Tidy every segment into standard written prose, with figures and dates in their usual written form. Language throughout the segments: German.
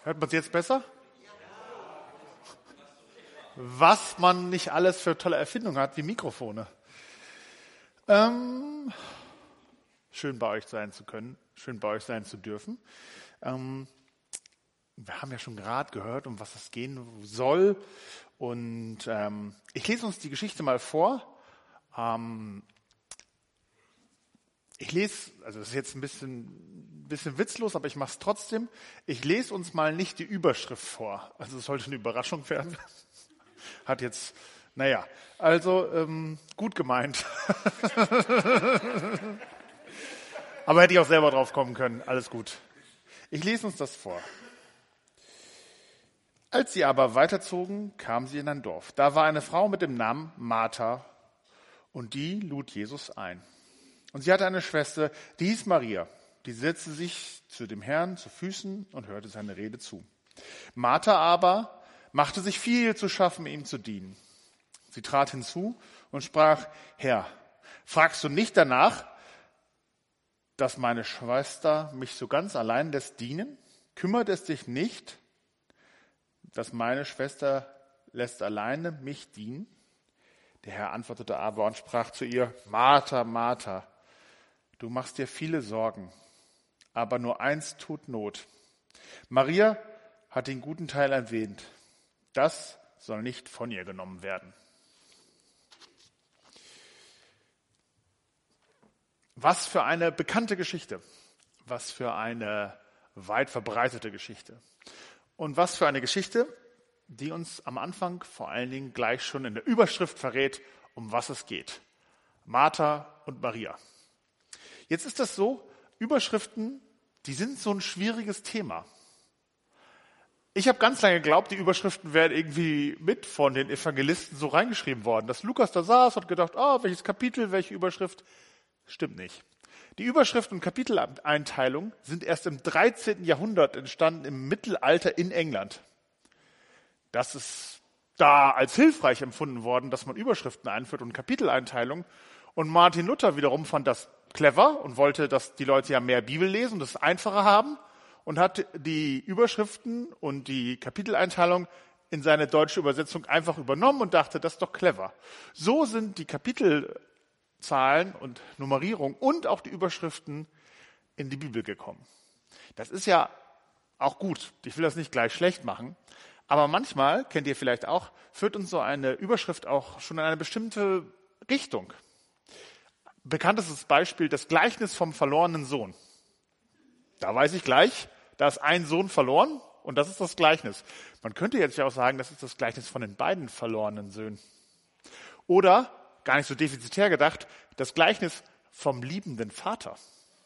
Hört man es jetzt besser? Was man nicht alles für tolle Erfindungen hat, wie Mikrofone. Schön bei euch sein zu können, schön bei euch sein zu dürfen. Wir haben ja schon gerade gehört, um was es gehen soll. Und ich lese uns die Geschichte mal vor. Ich lese, also das ist jetzt ein bisschen witzlos, aber ich mache es trotzdem. Ich lese uns mal nicht die Überschrift vor. Also es sollte eine Überraschung werden. Hat jetzt, gut gemeint. Aber hätte ich auch selber drauf kommen können. Alles gut. Ich lese uns das vor. Als sie aber weiterzogen, kamen sie in ein Dorf. Da war eine Frau mit dem Namen Martha und die lud Jesus ein. Und sie hatte eine Schwester, die hieß Maria. Die setzte sich zu dem Herrn zu Füßen und hörte seine Rede zu. Martha aber machte sich viel zu schaffen, ihm zu dienen. Sie trat hinzu und sprach: Herr, fragst du nicht danach, dass meine Schwester mich so ganz allein lässt dienen? Kümmert es dich nicht, dass meine Schwester lässt alleine mich dienen? Der Herr antwortete aber und sprach zu ihr: Martha, Martha, du machst dir viele Sorgen, aber nur eins tut Not. Maria hat den guten Teil erwähnt. Das soll nicht von ihr genommen werden. Was für eine bekannte Geschichte. Was für eine weit verbreitete Geschichte. Und was für eine Geschichte, die uns am Anfang vor allen Dingen gleich schon in der Überschrift verrät, um was es geht. Martha und Maria. Jetzt ist das so, Überschriften, die sind so ein schwieriges Thema. Ich habe ganz lange geglaubt, die Überschriften wären irgendwie mit von den Evangelisten so reingeschrieben worden. Dass Lukas da saß und gedacht, welches Kapitel, welche Überschrift. Stimmt nicht. Die Überschrift und Kapiteleinteilung sind erst im 13. Jahrhundert entstanden, im Mittelalter in England. Das ist da als hilfreich empfunden worden, dass man Überschriften einführt und Kapiteleinteilung. Und Martin Luther wiederum fand das clever und wollte, dass die Leute ja mehr Bibel lesen und das einfacher haben und hat die Überschriften und die Kapiteleinteilung in seine deutsche Übersetzung einfach übernommen und dachte, das ist doch clever. So sind die Kapitelzahlen und Nummerierung und auch die Überschriften in die Bibel gekommen. Das ist ja auch gut. Ich will das nicht gleich schlecht machen. Aber manchmal, kennt ihr vielleicht auch, führt uns so eine Überschrift auch schon in eine bestimmte Richtung. Bekanntestes Beispiel, das Gleichnis vom verlorenen Sohn. Da weiß ich gleich, da ist ein Sohn verloren und das ist das Gleichnis. Man könnte jetzt ja auch sagen, das ist das Gleichnis von den beiden verlorenen Söhnen. Oder, gar nicht so defizitär gedacht, das Gleichnis vom liebenden Vater.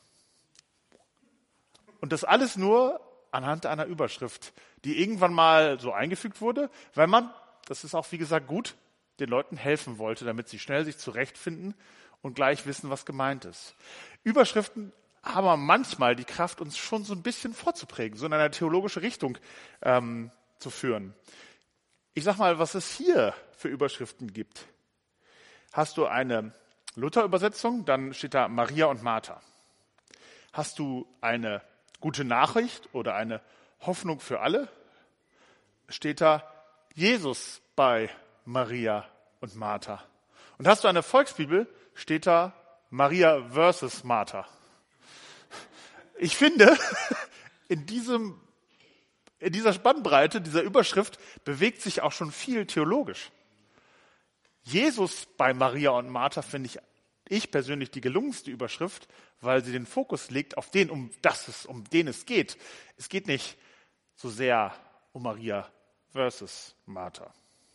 Und das alles nur anhand einer Überschrift, die irgendwann mal so eingefügt wurde, weil man, das ist auch wie gesagt gut, den Leuten helfen wollte, damit sie schnell sich zurechtfinden und gleich wissen, was gemeint ist. Überschriften haben manchmal die Kraft, uns schon so ein bisschen vorzuprägen, so in eine theologische Richtung zu führen. Ich sag mal, was es hier für Überschriften gibt. Hast du eine Luther-Übersetzung, dann steht da Maria und Martha. Hast du eine gute Nachricht oder eine Hoffnung für alle, steht da Jesus bei Maria und Martha. Und hast du eine Volksbibel, steht da Maria versus Martha. Ich finde, in dieser Spannbreite, dieser Überschrift bewegt sich auch schon viel theologisch. Jesus bei Maria und Martha finde ich persönlich die gelungenste Überschrift, weil sie den Fokus legt auf den, um den es geht. Es geht nicht so sehr um Maria versus Martha.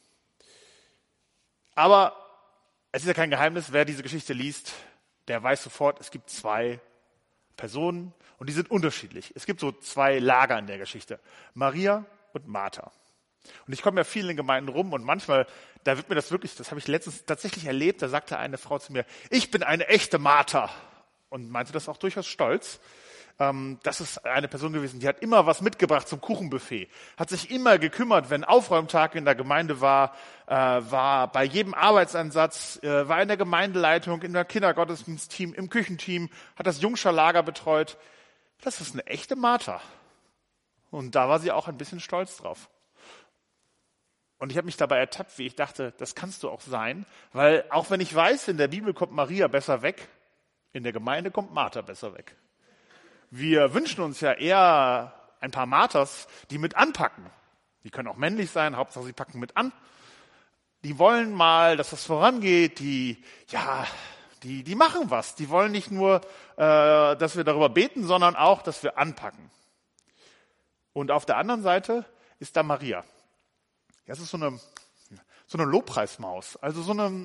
Aber es ist ja kein Geheimnis, wer diese Geschichte liest, der weiß sofort, es gibt zwei Personen und die sind unterschiedlich. Es gibt so zwei Lager in der Geschichte. Maria und Martha. Und ich komme ja viel in Gemeinden rum und manchmal, da wird mir das habe ich letztens tatsächlich erlebt, da sagte eine Frau zu mir, ich bin eine echte Martha. Und meinte das auch durchaus stolz. Das ist eine Person gewesen, die hat immer was mitgebracht zum Kuchenbuffet. Hat sich immer gekümmert, wenn Aufräumtag in der Gemeinde war bei jedem Arbeitseinsatz, war in der Gemeindeleitung, in der Kindergottesdienstteam, im Küchenteam, hat das Jungscherlager betreut. Das ist eine echte Martha. Und da war sie auch ein bisschen stolz drauf. Und ich habe mich dabei ertappt, wie ich dachte, das kannst du auch sein, weil auch wenn ich weiß, in der Bibel kommt Maria besser weg, in der Gemeinde kommt Martha besser weg. Wir wünschen uns ja eher ein paar Marthas, die mit anpacken. Die können auch männlich sein, Hauptsache sie packen mit an. Die wollen mal, dass das vorangeht, die machen was. Die wollen nicht nur, dass wir darüber beten, sondern auch, dass wir anpacken. Und auf der anderen ist da Maria. Das ist so eine Lobpreismaus. Also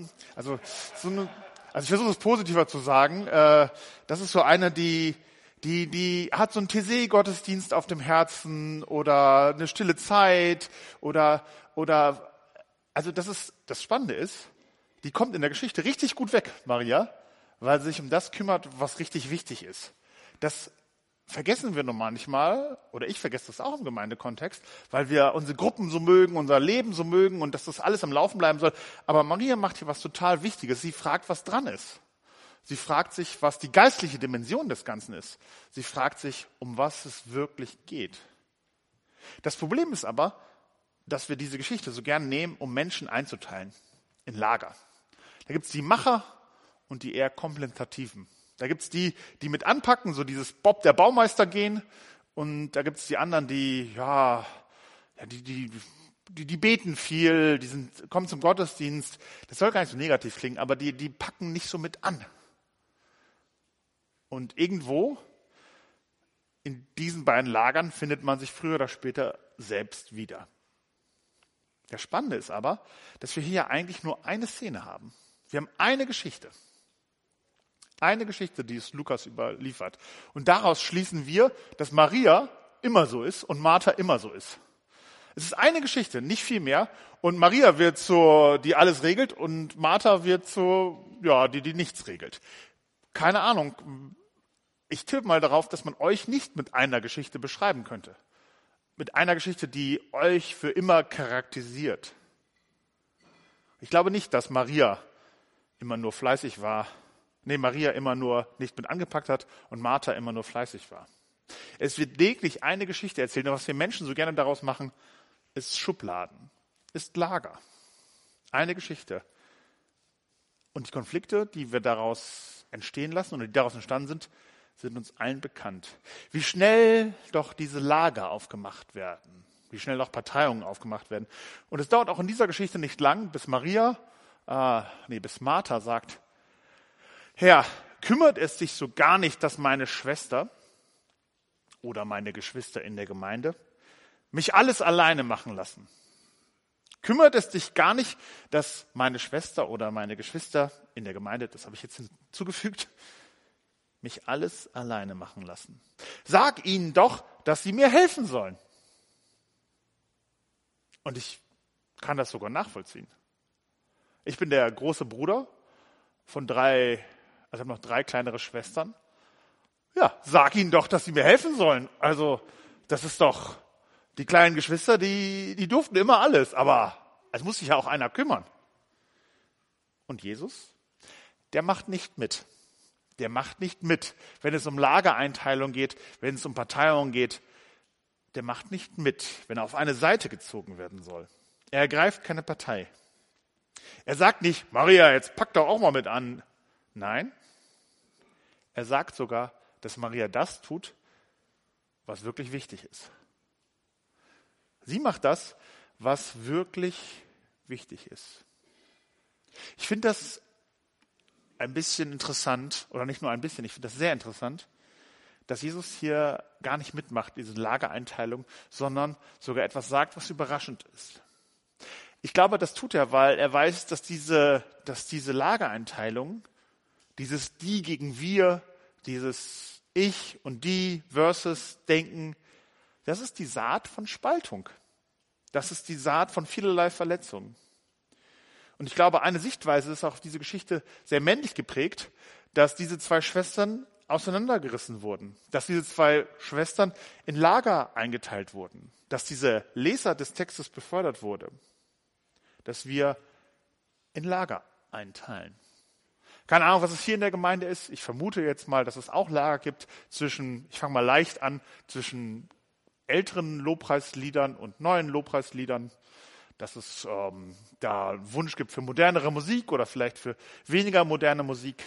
ich versuche es positiver zu sagen. Das ist so eine, die hat so einen Taizé-Gottesdienst auf dem Herzen oder eine stille Zeit also das Spannende ist, die kommt in der Geschichte richtig gut weg, Maria, weil sie sich um das kümmert, was richtig wichtig ist. Das vergessen wir noch manchmal, oder ich vergesse das auch im Gemeindekontext, weil wir unsere Gruppen so mögen, unser Leben so mögen und dass das alles am Laufen bleiben soll. Aber Maria macht hier was total Wichtiges. Sie fragt, was dran ist. Sie fragt sich, was die geistliche Dimension des Ganzen ist. Sie fragt sich, um was es wirklich geht. Das Problem ist aber, dass wir diese Geschichte so gern nehmen, um Menschen einzuteilen in Lager. Da gibt es die Macher und die eher Kontemplativen. Da gibt es die mit anpacken, so dieses Bob der Baumeister gehen. Und da gibt es die anderen, die beten viel, kommen zum Gottesdienst. Das soll gar nicht so negativ klingen, aber die packen nicht so mit an. Und irgendwo in diesen beiden Lagern findet man sich früher oder später selbst wieder. Das Spannende ist aber, dass wir hier eigentlich nur eine Szene haben. Wir haben eine Geschichte. Eine Geschichte, die es Lukas überliefert. Und daraus schließen wir, dass Maria immer so ist und Martha immer so ist. Es ist eine Geschichte, nicht viel mehr. Und Maria wird die alles regelt und Martha wird die nichts regelt. Keine Ahnung. Ich tippe mal darauf, dass man euch nicht mit einer Geschichte beschreiben könnte. Mit einer Geschichte, die euch für immer charakterisiert. Ich glaube nicht, dass Maria immer nur fleißig war. Maria immer nur nicht mit angepackt hat und Martha immer nur fleißig war. Es wird lediglich eine Geschichte erzählt und was wir Menschen so gerne daraus machen, ist Schubladen, ist Lager. Eine Geschichte. Und die Konflikte, die wir daraus entstehen lassen oder die daraus entstanden sind uns allen bekannt. Wie schnell doch diese Lager aufgemacht werden, wie schnell doch Parteiungen aufgemacht werden. Und es dauert auch in dieser Geschichte nicht lang, bis Martha sagt, Herr, kümmert es dich so gar nicht, dass meine Schwester oder meine Geschwister in der Gemeinde mich alles alleine machen lassen? Kümmert es dich gar nicht, dass meine Schwester oder meine Geschwister in der Gemeinde, das habe ich jetzt hinzugefügt, mich alles alleine machen lassen? Sag ihnen doch, dass sie mir helfen sollen. Und ich kann das sogar nachvollziehen. Ich bin der große Bruder von ich habe noch 3 kleinere Schwestern. Ja, sag ihnen doch, dass sie mir helfen sollen. Also, das ist doch, die kleinen Geschwister, die durften immer alles, aber es muss sich ja auch einer kümmern. Und Jesus, der macht nicht mit. Der macht nicht mit, wenn es um Lagereinteilung geht, wenn es um Parteiung geht. Der macht nicht mit, wenn er auf eine Seite gezogen werden soll. Er ergreift keine Partei. Er sagt nicht, Maria, jetzt pack doch auch mal mit an. Nein, er sagt sogar, dass Maria das tut, was wirklich wichtig ist. Sie macht das, was wirklich wichtig ist. Ich finde das ein bisschen interessant, oder nicht nur ein bisschen, ich finde das sehr interessant, dass Jesus hier gar nicht mitmacht, diese Lagereinteilung, sondern sogar etwas sagt, was überraschend ist. Ich glaube, das tut er, weil er weiß, dass diese Lagereinteilung, dieses Die gegen Wir, dieses Ich und Die versus Denken, das ist die Saat von Spaltung. Das ist die Saat von vielerlei Verletzungen. Und ich glaube, eine Sichtweise ist auch auf diese Geschichte sehr männlich geprägt, dass diese 2 Schwestern auseinandergerissen wurden, dass diese 2 Schwestern in Lager eingeteilt wurden, dass diese Leser des Textes befördert wurde, dass wir in Lager einteilen. Keine Ahnung, was es hier in der Gemeinde ist. Ich vermute jetzt mal, dass es auch Lager gibt ich fange mal leicht an, zwischen älteren Lobpreisliedern und neuen Lobpreisliedern, dass es da einen Wunsch gibt für modernere Musik oder vielleicht für weniger moderne Musik.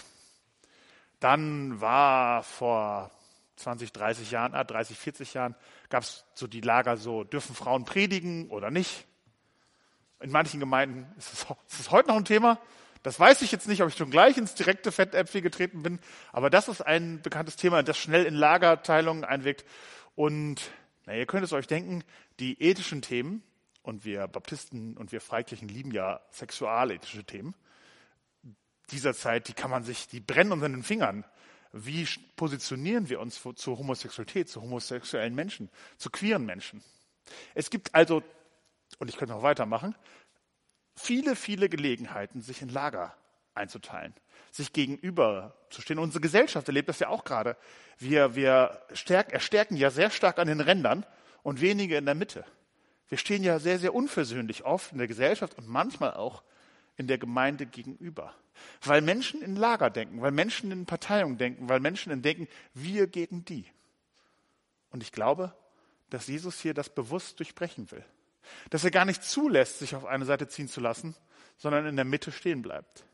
Dann war vor 20, 30 Jahren, 30, 40 Jahren, gab es so die Lager so, dürfen Frauen predigen oder nicht? In manchen Gemeinden ist es heute noch ein Thema. Das weiß ich jetzt nicht, ob ich schon gleich ins direkte Fettäpfel getreten bin, aber das ist ein bekanntes Thema, das schnell in Lagerteilungen einwirkt. Und ihr könnt es euch denken, die ethischen Themen, und wir Baptisten und wir Freikirchen lieben ja sexualethische Themen, dieser Zeit, die brennen uns in den Fingern. Wie positionieren wir uns zur Homosexualität, zu homosexuellen Menschen, zu queeren Menschen? Es gibt also, und ich könnte noch weitermachen, viele, viele Gelegenheiten, sich in Lager einzuteilen, sich gegenüber zu stehen. Unsere Gesellschaft erlebt das ja auch gerade. Wir erstärken ja sehr stark an den Rändern und wenige in der Mitte. Wir stehen ja sehr, sehr unversöhnlich oft in der Gesellschaft und manchmal auch in der Gemeinde gegenüber. Weil Menschen in Lager denken, weil Menschen in Parteiungen denken, weil Menschen denken, wir gegen die. Und ich glaube, dass Jesus hier das bewusst durchbrechen will. Dass er gar nicht zulässt, sich auf eine Seite ziehen zu lassen, sondern in der Mitte stehen bleibt.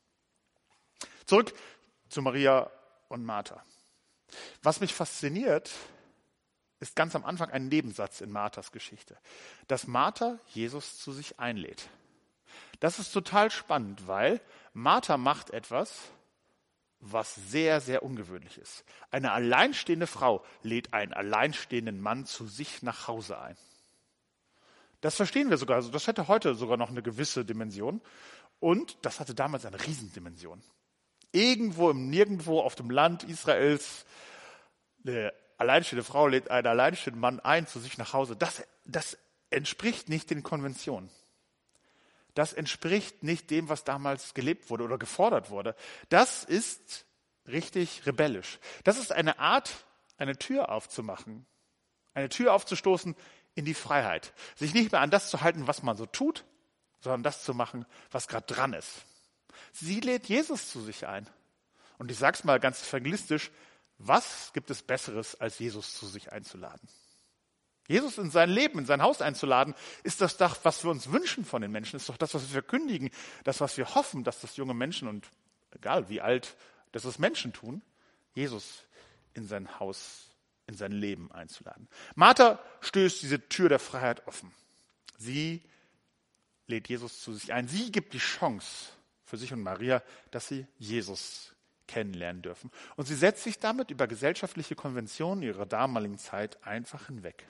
Zurück zu Maria und Martha. Was mich fasziniert, ist ganz am Anfang ein Nebensatz in Marthas Geschichte, dass Martha Jesus zu sich einlädt. Das ist total spannend, weil Martha macht etwas, was sehr, sehr ungewöhnlich ist. Eine alleinstehende Frau lädt einen alleinstehenden Mann zu sich nach Hause ein. Das verstehen wir sogar. Also das hätte heute sogar noch eine gewisse Dimension. Und das hatte damals eine Riesendimension. Irgendwo im Nirgendwo auf dem Land Israels, eine alleinstehende Frau lädt einen alleinstehenden Mann ein zu sich nach Hause. Das entspricht nicht den Konventionen. Das entspricht nicht dem, was damals gelebt wurde oder gefordert wurde. Das ist richtig rebellisch. Das ist eine Art, eine Tür aufzumachen, eine Tür aufzustoßen in die Freiheit. Sich nicht mehr an das zu halten, was man so tut, sondern das zu machen, was gerade dran ist. Sie lädt Jesus zu sich ein. Und ich sage es mal ganz evangelistisch, was gibt es Besseres, als Jesus zu sich einzuladen? Jesus in sein Leben, in sein Haus einzuladen, ist das, was wir uns wünschen von den Menschen, ist doch das, was wir verkündigen, das, was wir hoffen, dass das junge Menschen und egal wie alt, dass es Menschen tun, Jesus in sein Haus, in sein Leben einzuladen. Martha stößt diese Tür der Freiheit offen. Sie lädt Jesus zu sich ein. Sie gibt die Chance für sich und Maria, dass sie Jesus kennenlernen dürfen. Und sie setzt sich damit über gesellschaftliche Konventionen ihrer damaligen Zeit einfach hinweg.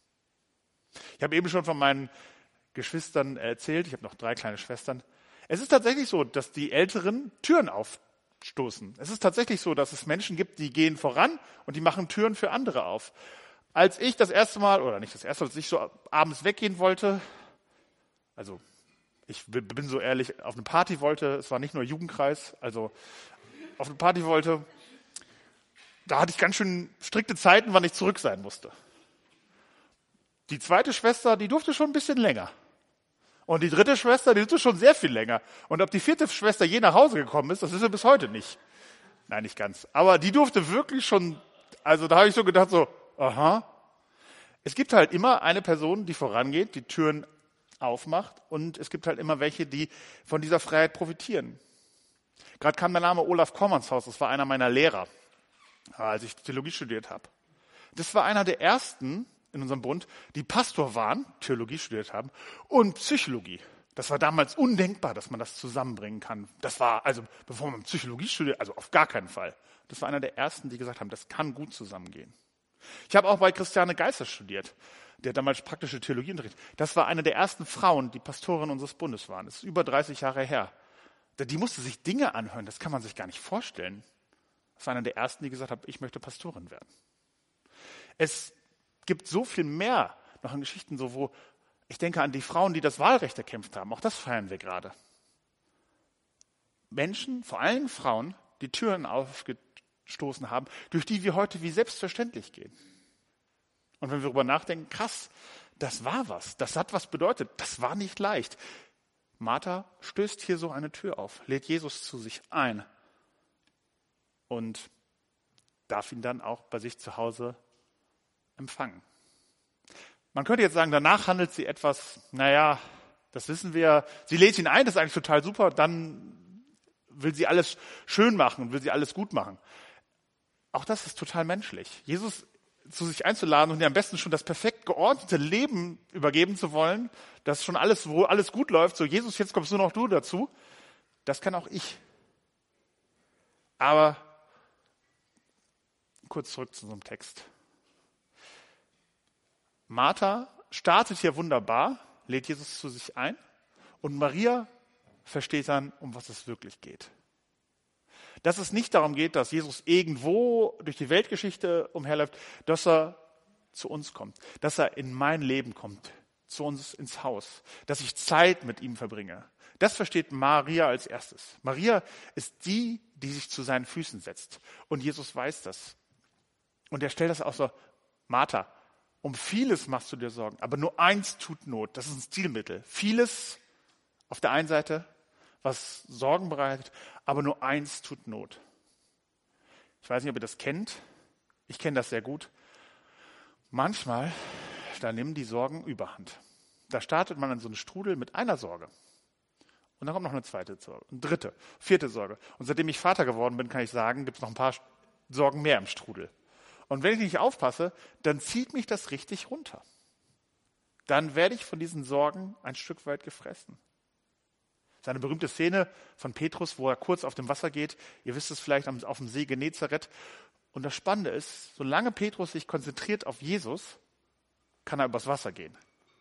Ich habe eben schon von meinen Geschwistern erzählt, ich habe noch 3 kleine Schwestern. Es ist tatsächlich so, dass die Älteren Türen aufstoßen. Es ist tatsächlich so, dass es Menschen gibt, die gehen voran und die machen Türen für andere auf. Als ich das erste Mal, oder nicht das erste Mal, als ich so abends weggehen wollte, also ich bin so ehrlich, auf eine Party wollte, es war nicht nur Jugendkreis, also auf eine Party wollte, da hatte ich ganz schön strikte Zeiten, wann ich zurück sein musste. Die zweite Schwester, die durfte schon ein bisschen länger. Und die dritte Schwester, die durfte schon sehr viel länger. Und ob die 4. Schwester je nach Hause gekommen ist, das wissen wir bis heute nicht. Nein, nicht ganz. Aber die durfte wirklich schon, also da habe ich so gedacht, so, aha. Es gibt halt immer eine Person, die vorangeht, die Türen aufmacht. Und es gibt halt immer welche, die von dieser Freiheit profitieren. Gerade kam der Name Olaf Kormannshaus, das war einer meiner Lehrer, als ich Theologie studiert habe. Das war einer der ersten in unserem Bund, die Pastor waren, Theologie studiert haben und Psychologie. Das war damals undenkbar, dass man das zusammenbringen kann. Das war, also bevor man Psychologie studiert, also auf gar keinen Fall. Das war einer der ersten, die gesagt haben, das kann gut zusammengehen. Ich habe auch bei Christiane Geisser studiert, der damals praktische Theologie unterrichtet. Das war eine der ersten Frauen, die Pastorin unseres Bundes waren. Das ist über 30 Jahre her. Die musste sich Dinge anhören, das kann man sich gar nicht vorstellen. Das war einer der ersten, die gesagt hat, ich möchte Pastorin werden. Es gibt so viel mehr noch in Geschichten, so wo ich denke an die Frauen, die das Wahlrecht erkämpft haben. Auch das feiern wir gerade. Menschen, vor allem Frauen, die Türen aufgestoßen haben, durch die wir heute wie selbstverständlich gehen. Und wenn wir darüber nachdenken, krass, das war was, das hat was bedeutet, das war nicht leicht. Martha stößt hier so eine Tür auf, lädt Jesus zu sich ein und darf ihn dann auch bei sich zu Hause empfangen. Man könnte jetzt sagen, danach handelt sie etwas, naja, das wissen wir, sie lädt ihn ein, das ist eigentlich total super, dann will sie alles schön machen und will sie alles gut machen. Auch das ist total menschlich. Jesus zu sich einzuladen und ihr am besten schon das perfekt geordnete Leben übergeben zu wollen, dass schon alles, wo alles gut läuft, so Jesus, jetzt kommst nur noch du dazu, das kann auch ich. Aber kurz zurück zu unserem Text. Martha startet hier wunderbar, lädt Jesus zu sich ein und Maria versteht dann, um was es wirklich geht. Dass es nicht darum geht, dass Jesus irgendwo durch die Weltgeschichte umherläuft, dass er zu uns kommt, dass er in mein Leben kommt, zu uns ins Haus, dass ich Zeit mit ihm verbringe. Das versteht Maria als erstes. Maria ist die, die sich zu seinen Füßen setzt. Und Jesus weiß das. Und er stellt das auch so, Martha, um vieles machst du dir Sorgen, aber nur eins tut Not. Das ist ein Stilmittel. Vieles auf der einen Seite, was Sorgen bereitet, aber nur eins tut Not. Ich weiß nicht, ob ihr das kennt. Ich kenne das sehr gut. Manchmal, da nehmen die Sorgen Überhand. Da startet man in so einen Strudel mit einer Sorge. Und dann kommt noch eine zweite Sorge, eine dritte, vierte Sorge. Und seitdem ich Vater geworden bin, kann ich sagen, gibt es noch ein paar Sorgen mehr im Strudel. Und wenn ich nicht aufpasse, dann zieht mich das richtig runter. Dann werde ich von diesen Sorgen ein Stück weit gefressen. Das ist eine berühmte Szene von Petrus, wo er kurz auf dem Wasser geht. Ihr wisst es vielleicht auf dem See Genezareth. Und das Spannende ist, solange Petrus sich konzentriert auf Jesus, kann er übers Wasser gehen.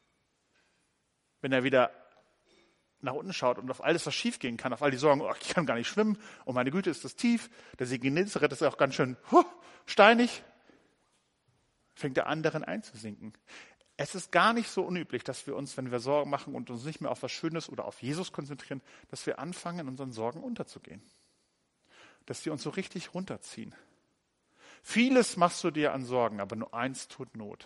Wenn er wieder nach unten schaut und auf alles, was schief gehen kann, auf all die Sorgen, oh, ich kann gar nicht schwimmen, oh meine Güte, ist das tief, der See Genezareth ist auch ganz schön steinig, fängt er an, darin einzusinken. Es ist gar nicht so unüblich, dass wir uns, wenn wir Sorgen machen und uns nicht mehr auf was Schönes oder auf Jesus konzentrieren, dass wir anfangen, in unseren Sorgen unterzugehen. Dass sie uns so richtig runterziehen. Vieles machst du dir an Sorgen, aber nur eins tut Not.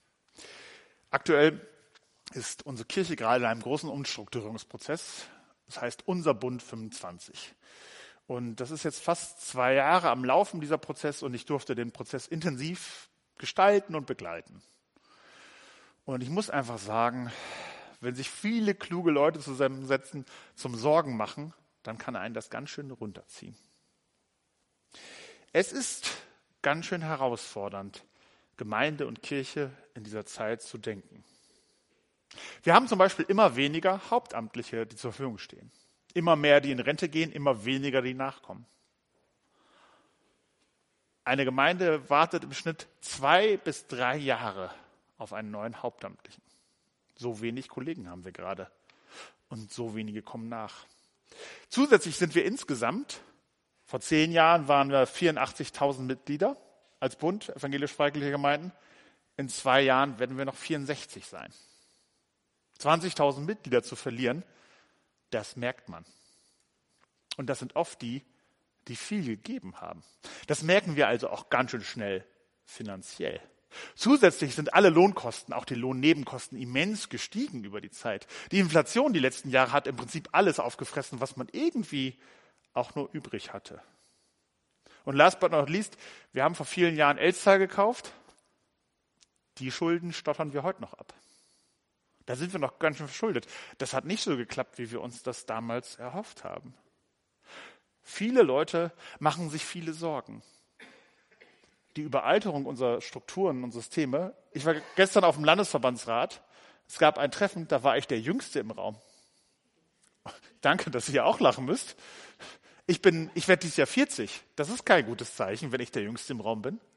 Aktuell ist unsere Kirche gerade in einem großen Umstrukturierungsprozess. Das heißt Unser Bund 25. Und das ist jetzt fast 2 Jahre am Laufen, dieser Prozess, und ich durfte den Prozess intensiv gestalten und begleiten. Und ich muss einfach sagen, wenn sich viele kluge Leute zusammensetzen zum Sorgen machen, dann kann einen das ganz schön runterziehen. Es ist ganz schön herausfordernd, Gemeinde und Kirche in dieser Zeit zu denken. Wir haben zum Beispiel immer weniger Hauptamtliche, die zur Verfügung stehen. Immer mehr, die in Rente gehen, immer weniger, die nachkommen. Eine Gemeinde wartet im Schnitt 2 bis 3 Jahre auf einen neuen Hauptamtlichen. So wenig Kollegen haben wir gerade und so wenige kommen nach. Zusätzlich sind wir insgesamt, vor 10 Jahren waren wir 84.000 Mitglieder als Bund evangelisch-freikirchlicher Gemeinden. In 2 Jahren werden wir noch 64 sein. 20.000 Mitglieder zu verlieren, das merkt man. Und das sind oft die, die viel gegeben haben. Das merken wir also auch ganz schön schnell finanziell. Zusätzlich sind alle Lohnkosten, auch die Lohnnebenkosten, immens gestiegen über die Zeit. Die Inflation die letzten Jahre hat im Prinzip alles aufgefressen, was man irgendwie auch nur übrig hatte. Und last but not least, wir haben vor vielen Jahren Elster gekauft. Die Schulden stottern wir heute noch ab. Da sind wir noch ganz schön verschuldet. Das hat nicht so geklappt, wie wir uns das damals erhofft haben. Viele Leute machen sich viele Sorgen. Die Überalterung unserer Strukturen und Systeme. Ich war gestern auf dem Landesverbandsrat. Es gab ein Treffen, da war ich der Jüngste im Raum. Danke, dass ihr auch lachen müsst. Ich werde dieses Jahr 40. Das ist kein gutes Zeichen, wenn ich der Jüngste im Raum bin.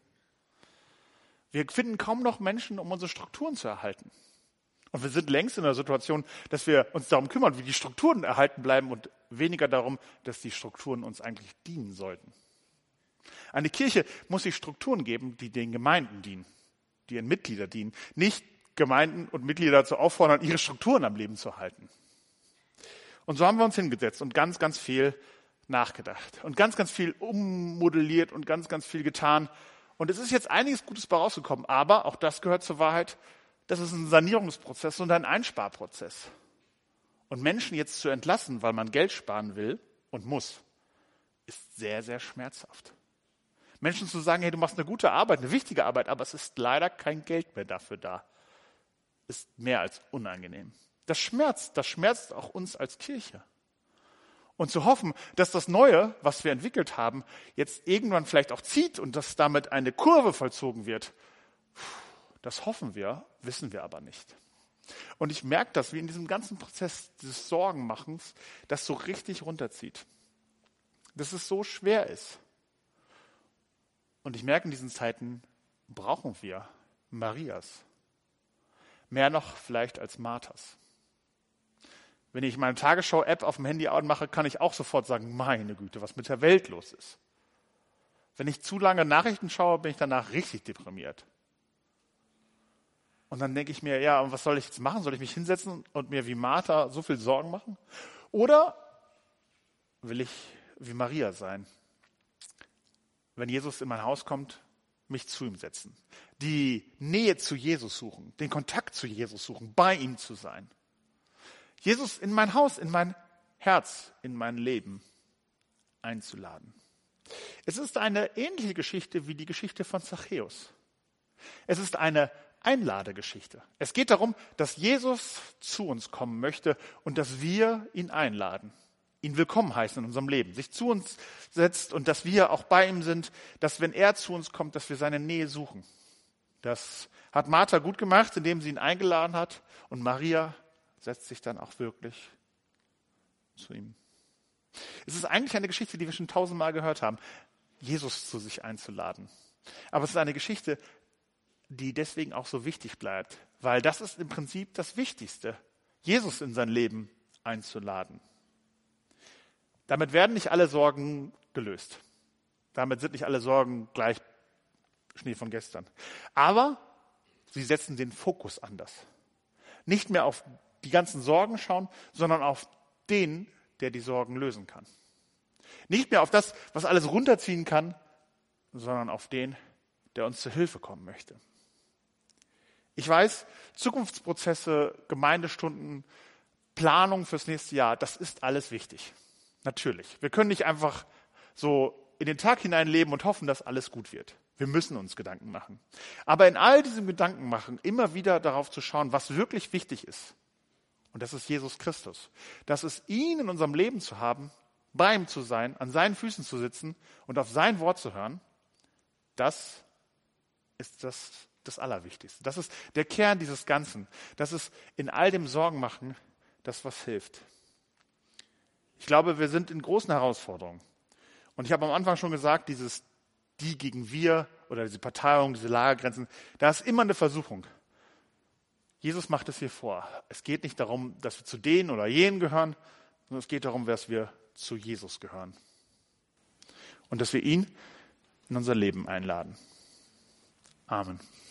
Wir finden kaum noch Menschen, um unsere Strukturen zu erhalten. Und wir sind längst in der Situation, dass wir uns darum kümmern, wie die Strukturen erhalten bleiben und weniger darum, dass die Strukturen uns eigentlich dienen sollten. Eine Kirche muss sich Strukturen geben, die den Gemeinden dienen, die ihren Mitgliedern dienen. Nicht Gemeinden und Mitglieder dazu auffordern, ihre Strukturen am Leben zu halten. Und so haben wir uns hingesetzt und ganz, ganz viel nachgedacht und ganz, ganz viel ummodelliert und ganz, ganz viel getan. Und es ist jetzt einiges Gutes bei rausgekommen, aber auch das gehört zur Wahrheit. Das ist ein Sanierungsprozess und ein Einsparprozess. Und Menschen jetzt zu entlassen, weil man Geld sparen will und muss, ist sehr, sehr schmerzhaft. Menschen zu sagen, hey, du machst eine gute Arbeit, eine wichtige Arbeit, aber es ist leider kein Geld mehr dafür da. ist mehr als unangenehm. Das schmerzt auch uns als Kirche. Und zu hoffen, dass das Neue, was wir entwickelt haben, jetzt irgendwann vielleicht auch zieht und dass damit eine Kurve vollzogen wird, das hoffen wir, wissen wir aber nicht. Und ich merke das, wie in diesem ganzen Prozess des Sorgenmachens das so richtig runterzieht. Dass es so schwer ist. Und ich merke, in diesen Zeiten brauchen wir Marias. Mehr noch vielleicht als Marthas. Wenn ich meine Tagesschau-App auf dem Handy anmache, kann ich auch sofort sagen, meine Güte, was mit der Welt los ist. Wenn ich zu lange Nachrichten schaue, bin ich danach richtig deprimiert. Und dann denke ich mir, ja, und was soll ich jetzt machen? Soll ich mich hinsetzen und mir wie Martha so viel Sorgen machen? Oder will ich wie Maria sein? Wenn Jesus in mein Haus kommt, mich zu ihm setzen. Die Nähe zu Jesus suchen, den Kontakt zu Jesus suchen, bei ihm zu sein. Jesus in mein Haus, in mein Herz, in mein Leben einzuladen. Es ist eine ähnliche Geschichte wie die Geschichte von Zachäus. Es ist eine Einladegeschichte. Es geht darum, dass Jesus zu uns kommen möchte und dass wir ihn einladen, ihn willkommen heißen in unserem Leben, sich zu uns setzt und dass wir auch bei ihm sind, dass wenn er zu uns kommt, dass wir seine Nähe suchen. Das hat Martha gut gemacht, indem sie ihn eingeladen hat und Maria setzt sich dann auch wirklich zu ihm. Es ist eigentlich eine Geschichte, die wir schon 1000-mal gehört haben, Jesus zu sich einzuladen. Aber es ist eine Geschichte, die deswegen auch so wichtig bleibt, weil das ist im Prinzip das Wichtigste, Jesus in sein Leben einzuladen. Damit werden nicht alle Sorgen gelöst. Damit sind nicht alle Sorgen gleich Schnee von gestern. Aber sie setzen den Fokus anders. Nicht mehr auf die ganzen Sorgen schauen, sondern auf den, der die Sorgen lösen kann. Nicht mehr auf das, was alles runterziehen kann, sondern auf den, der uns zur Hilfe kommen möchte. Ich weiß, Zukunftsprozesse, Gemeindestunden, Planung fürs nächste Jahr, das ist alles wichtig. Natürlich. Wir können nicht einfach so in den Tag hinein leben und hoffen, dass alles gut wird. Wir müssen uns Gedanken machen. Aber in all diesem Gedankenmachen immer wieder darauf zu schauen, was wirklich wichtig ist. Und das ist Jesus Christus. Das ist ihn in unserem Leben zu haben, bei ihm zu sein, an seinen Füßen zu sitzen und auf sein Wort zu hören. Das ist das Allerwichtigste. Das ist der Kern dieses Ganzen. Das ist in all dem Sorgenmachen das, was hilft. Ich glaube, wir sind in großen Herausforderungen. Und ich habe am Anfang schon gesagt, dieses die gegen wir oder diese Parteiung, diese Lagergrenzen, da ist immer eine Versuchung. Jesus macht es hier vor. Es geht nicht darum, dass wir zu denen oder jenen gehören, sondern es geht darum, dass wir zu Jesus gehören. Und dass wir ihn in unser Leben einladen. Amen.